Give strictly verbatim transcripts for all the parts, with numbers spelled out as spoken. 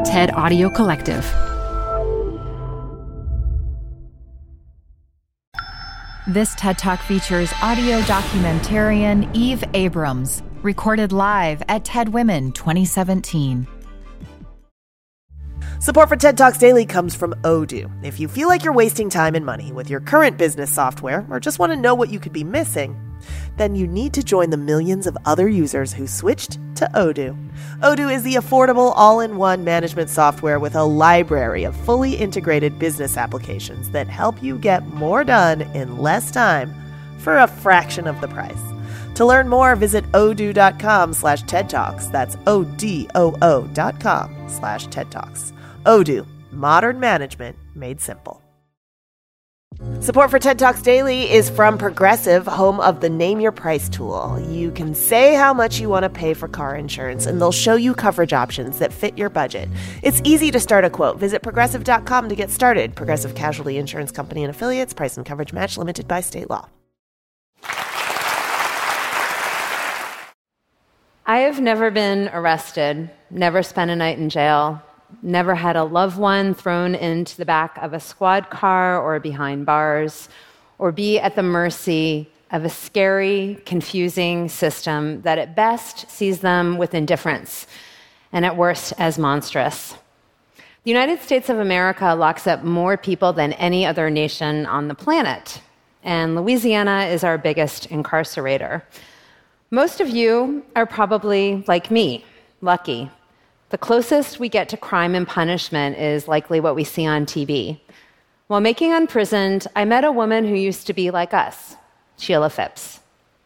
TED Audio Collective. This TED Talk features audio documentarian Eve Abrams, recorded live at TED Women twenty seventeen. Support for TED Talks Daily comes from Odoo. If you feel like you're wasting time and money with your current business software or just want to know what you could be missing, then you need to join the millions of other users who switched to Odoo. Odoo is the affordable all-in-one management software with a library of fully integrated business applications that help you get more done in less time for a fraction of the price. To learn more, visit odoo.com slash TED Talks. That's O-D-O-O dot com slash TED Talks. Odoo, modern management made simple. Support for TED Talks Daily is from Progressive, home of the Name Your Price tool. You can say how much you want to pay for car insurance, and they'll show you coverage options that fit your budget. It's easy to start a quote. Visit progressive dot com to get started. Progressive Casualty Insurance Company and Affiliates. Price and coverage match limited by state law. I have never been arrested, never spent a night in jail, never had a loved one thrown into the back of a squad car or behind bars, or be at the mercy of a scary, confusing system that at best sees them with indifference and at worst as monstrous. The United States of America locks up more people than any other nation on the planet, and Louisiana is our biggest incarcerator. Most of you are probably, like me, lucky. The closest we get to crime and punishment is likely what we see on T V. While making Unprisoned, I met a woman who used to be like us, Sheila Phipps.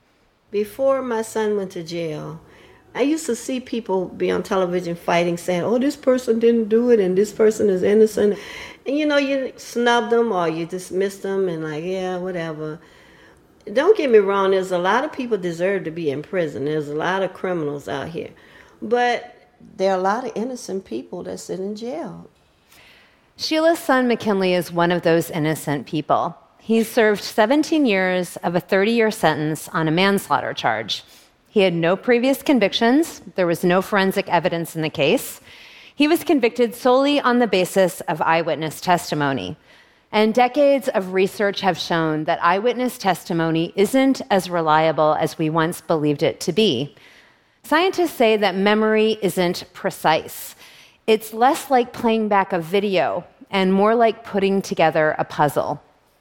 Before my son went to jail, I used to see people be on television fighting, saying, oh, this person didn't do it and this person is innocent. And, you know, you snub them or you dismiss them and like, yeah, whatever. Don't get me wrong, there's a lot of people deserve to be in prison. There's a lot of criminals out here. But there are a lot of innocent people that sit in jail. Sheila's son, McKinley, is one of those innocent people. He served seventeen years of a thirty-year sentence on a manslaughter charge. He had no previous convictions. There was no forensic evidence in the case. He was convicted solely on the basis of eyewitness testimony. And decades of research have shown that eyewitness testimony isn't as reliable as we once believed it to be. Scientists say that memory isn't precise. It's less like playing back a video and more like putting together a puzzle.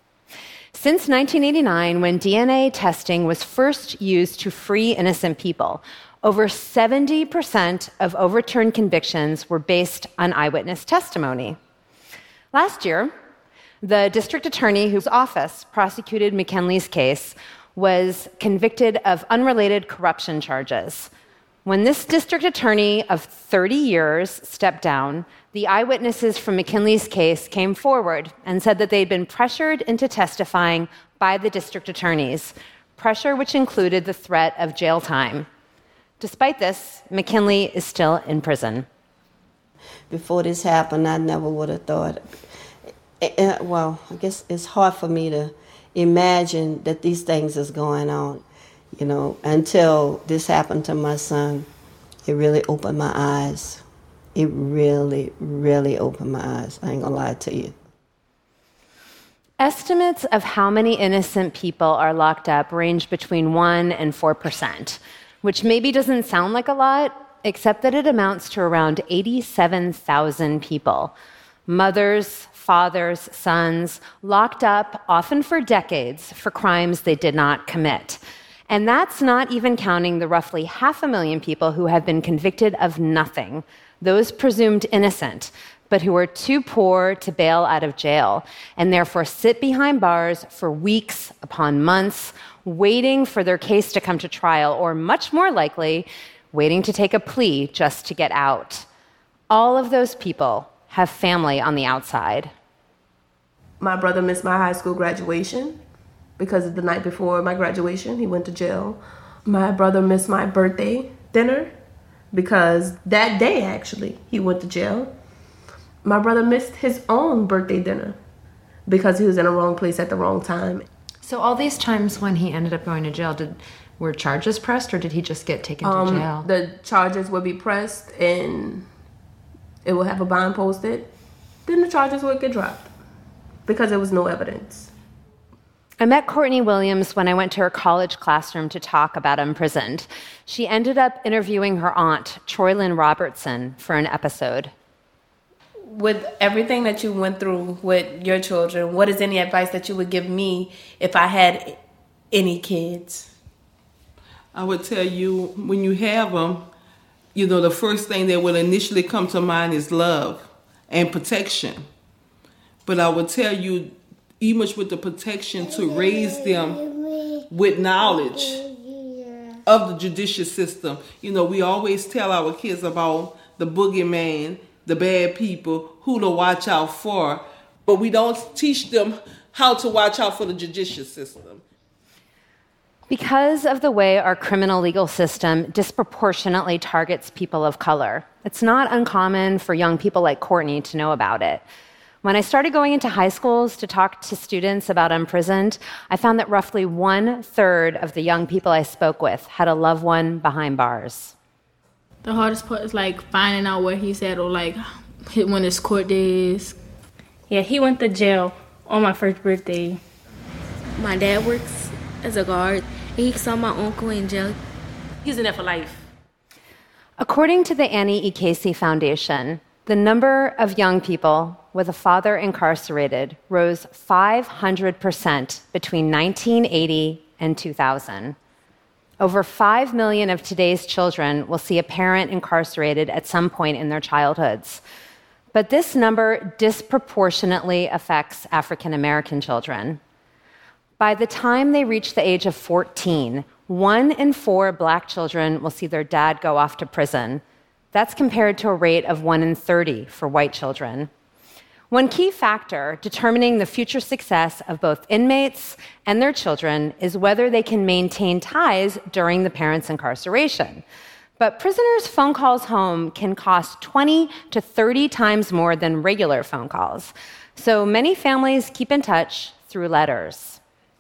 Since nineteen eighty-nine, when D N A testing was first used to free innocent people, over seventy percent of overturned convictions were based on eyewitness testimony. Last year, the district attorney whose office prosecuted McKinley's case was convicted of unrelated corruption charges. When this district attorney of thirty years stepped down, the eyewitnesses from McKinley's case came forward and said that they'd been pressured into testifying by the district attorneys, pressure which included the threat of jail time. Despite this, McKinley is still in prison. Before this happened, I never would have thought. Well, I guess it's hard for me to imagine that these things is going on. You know, until this happened to my son, it really opened my eyes. It really, really opened my eyes. I ain't gonna lie to you. Estimates of how many innocent people are locked up range between one and four percent, which maybe doesn't sound like a lot, except that it amounts to around eighty-seven thousand people. Mothers, fathers, sons, locked up, often for decades, for crimes they did not commit. And that's not even counting the roughly half a million people who have been convicted of nothing, those presumed innocent, but who are too poor to bail out of jail, and therefore sit behind bars for weeks upon months, waiting for their case to come to trial, or much more likely, waiting to take a plea just to get out. All of those people have family on the outside. My brother missed my high school graduation because the night before my graduation, he went to jail. My brother missed my birthday dinner because that day, actually, he went to jail. My brother missed his own birthday dinner because he was in the wrong place at the wrong time. So all these times when he ended up going to jail, did were charges pressed or did he just get taken um, to jail? The charges would be pressed and it will have a bond posted, then the charges would get dropped because there was no evidence. I met Courtney Williams when I went to her college classroom to talk about Imprisoned. She ended up interviewing her aunt, Troylyn Robertson, for an episode. With everything that you went through with your children, what is any advice that you would give me if I had any kids? I would tell you, when you have them, you know, the first thing that will initially come to mind is love and protection. But I would tell you, even with the protection, to raise them with knowledge of the judicial system. You know, we always tell our kids about the boogeyman, the bad people, who to watch out for, but we don't teach them how to watch out for the judicial system. Because of the way our criminal legal system disproportionately targets people of color, it's not uncommon for young people like Courtney to know about it. When I started going into high schools to talk to students about Imprisoned, I found that roughly one-third of the young people I spoke with had a loved one behind bars. The hardest part is like finding out where he's at, or like when his court day is. Yeah, he went to jail on my first birthday. My dad works as a guard. He saw my uncle in jail. He's in there for life. According to the Annie E. Casey Foundation, the number of young people with a father incarcerated rose five hundred percent between nineteen eighty and two thousand. Over five million of today's children will see a parent incarcerated at some point in their childhoods. But this number disproportionately affects African American children. By the time they reach the age of fourteen, one in four black children will see their dad go off to prison. That's compared to a rate of one in thirty for white children. One key factor determining the future success of both inmates and their children is whether they can maintain ties during the parent's incarceration. But prisoners' phone calls home can cost twenty to thirty times more than regular phone calls. So many families keep in touch through letters.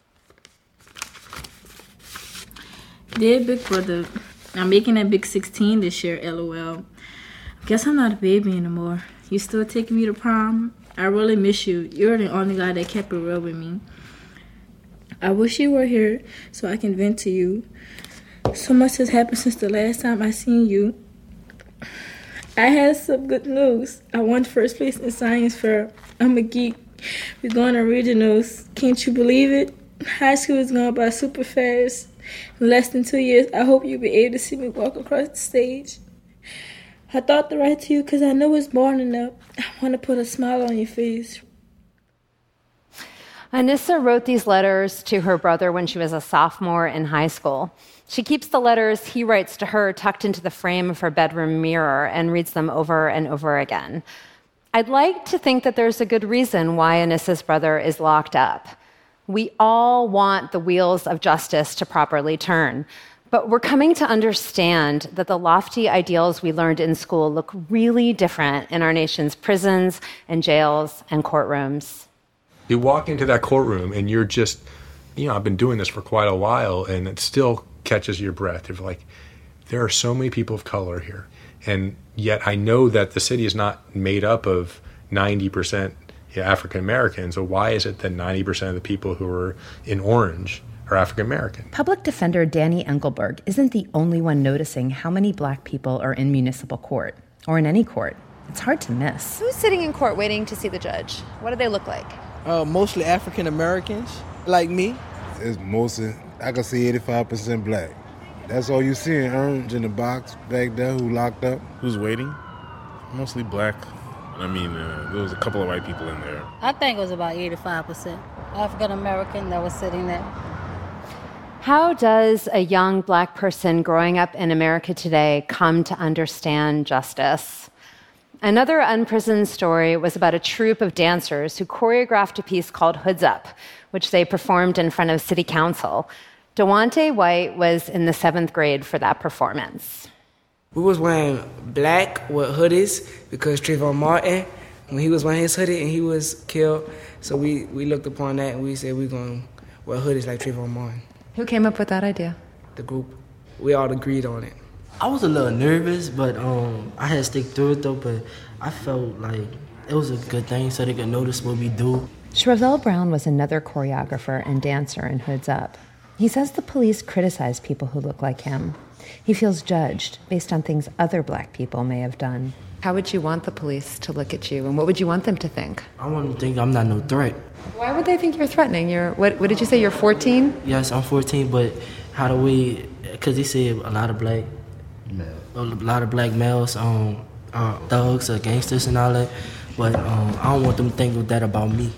Dear Big Brother, I'm making a big sixteen this year, LOL. Guess I'm not a baby anymore. You still taking me to prom? I really miss you. You're the only guy that kept it real with me. I wish you were here so I can vent to you. So much has happened since the last time I seen you. I had some good news. I won first place in science fair. I'm a geek. We're going to regionals. Can't you believe it? High school is going by super fast. In less than two years, I hope you'll be able to see me walk across the stage. I thought to write to you because I know it's morning up. I want to put a smile on your face. Anissa wrote these letters to her brother when she was a sophomore in high school. She keeps the letters he writes to her tucked into the frame of her bedroom mirror and reads them over and over again. I'd like to think that there's a good reason why Anissa's brother is locked up. We all want the wheels of justice to properly turn. But we're coming to understand that the lofty ideals we learned in school look really different in our nation's prisons and jails and courtrooms. You walk into that courtroom and you're just, you know, I've been doing this for quite a while, and it still catches your breath. You're like, there are so many people of color here. And yet I know that the city is not made up of ninety percent African Americans. So why is it that ninety percent of the people who are in orange are African American? Public defender Danny Engelberg isn't the only one noticing how many black people are in municipal court, or in any court. It's hard to miss. Who's sitting in court waiting to see the judge? What do they look like? Uh, mostly African Americans, like me. It's mostly, I can see eighty-five percent black. That's all you see in orange in the box back there who locked up. Who's waiting? Mostly black. I mean, uh, there was a couple of white people in there. I think it was about eighty-five percent African American that was sitting there. How does a young black person growing up in America today come to understand justice? Another unprisoned story was about a troupe of dancers who choreographed a piece called Hoods Up, which they performed in front of city council. Dewante White was in the seventh grade for that performance. We was wearing black with hoodies because Trayvon Martin, when he was wearing his hoodie and he was killed, so we, we looked upon that and we said we're going to wear hoodies like Trayvon Martin. Who came up with that idea? The group. We all agreed on it. I was a little nervous, but um, I had to stick through it though, but I felt like it was a good thing so they could notice what we do. Shervell Brown was another choreographer and dancer in Hoods Up. He says the police criticize people who look like him. He feels judged based on things other black people may have done. How would you want the police to look at you, and what would you want them to think? I want them to think I'm not no threat. Why would they think you're threatening? You're what? What did you say? You're fourteen? Yes, I'm fourteen, but how do we? Because they say a lot of black, a lot of black males, um, are thugs or gangsters and all that. But um, I don't want them to think that about me.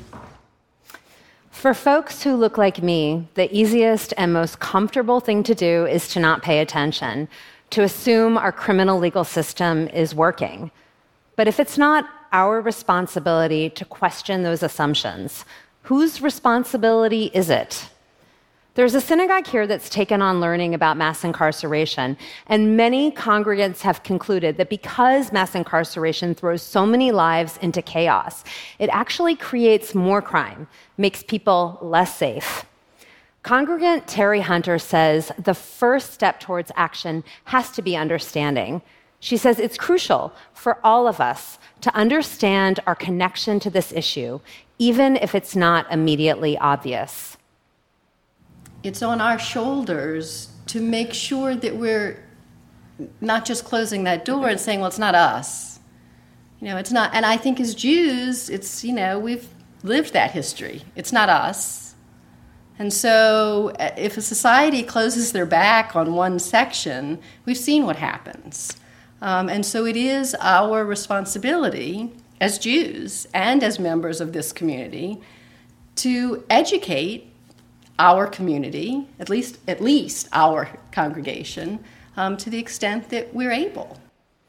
For folks who look like me, the easiest and most comfortable thing to do is to not pay attention, to assume our criminal legal system is working. But if it's not our responsibility to question those assumptions, whose responsibility is it? There's a synagogue here that's taken on learning about mass incarceration, and many congregants have concluded that because mass incarceration throws so many lives into chaos, it actually creates more crime, makes people less safe. Congregant Terry Hunter says the first step towards action has to be understanding. She says it's crucial for all of us to understand our connection to this issue, even if it's not immediately obvious. It's on our shoulders to make sure that we're not just closing that door and saying, well, it's not us. You know, it's not, and I think as Jews, it's, you know, we've lived that history. It's not us. And so if a society closes their back on one section, we've seen what happens. Um, and so it is our responsibility as Jews and as members of this community to educate our community, at least at least our congregation, um, to the extent that we're able.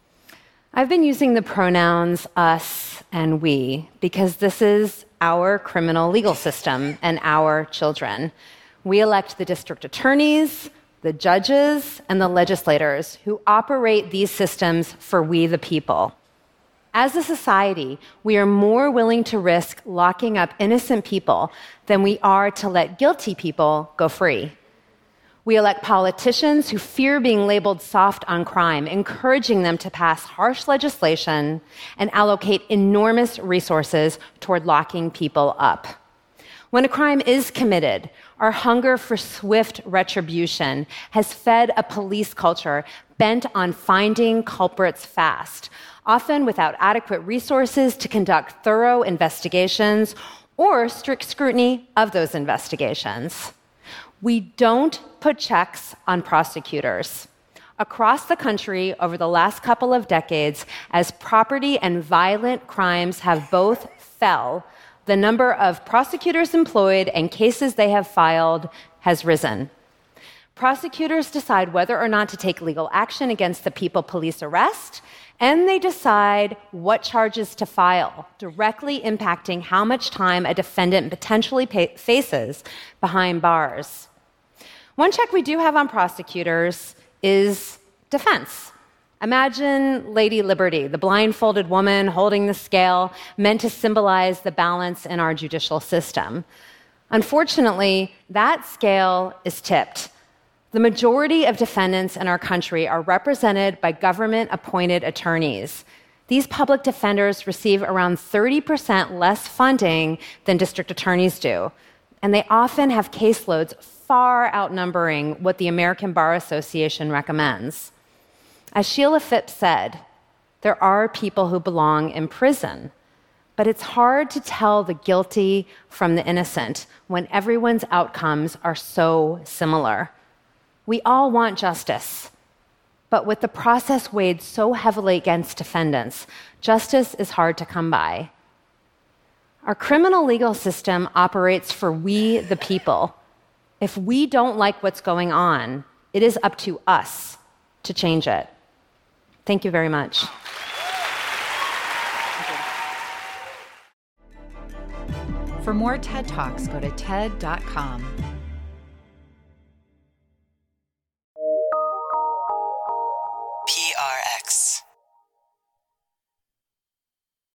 I've been using the pronouns us and we because this is our criminal legal system and our children. We elect the district attorneys, the judges, and the legislators who operate these systems for we the people. As a society, we are more willing to risk locking up innocent people than we are to let guilty people go free. We elect politicians who fear being labeled soft on crime, encouraging them to pass harsh legislation and allocate enormous resources toward locking people up. When a crime is committed, our hunger for swift retribution has fed a police culture bent on finding culprits fast, often without adequate resources to conduct thorough investigations or strict scrutiny of those investigations. We don't put checks on prosecutors. Across the country over the last couple of decades, as property and violent crimes have both fell, the number of prosecutors employed and cases they have filed has risen. Prosecutors decide whether or not to take legal action against the people police arrest, and they decide what charges to file, directly impacting how much time a defendant potentially pay- faces behind bars. One check we do have on prosecutors is defense. Imagine Lady Liberty, the blindfolded woman holding the scale meant to symbolize the balance in our judicial system. Unfortunately, that scale is tipped. The majority of defendants in our country are represented by government-appointed attorneys. These public defenders receive around thirty percent less funding than district attorneys do, and they often have caseloads far outnumbering what the American Bar Association recommends. As Sheila Phipps said, there are people who belong in prison, but it's hard to tell the guilty from the innocent when everyone's outcomes are so similar. We all want justice, but with the process weighed so heavily against defendants, justice is hard to come by. Our criminal legal system operates for we, the people. If we don't like what's going on, it is up to us to change it. Thank you very much. For more TED Talks, go to T E D dot com.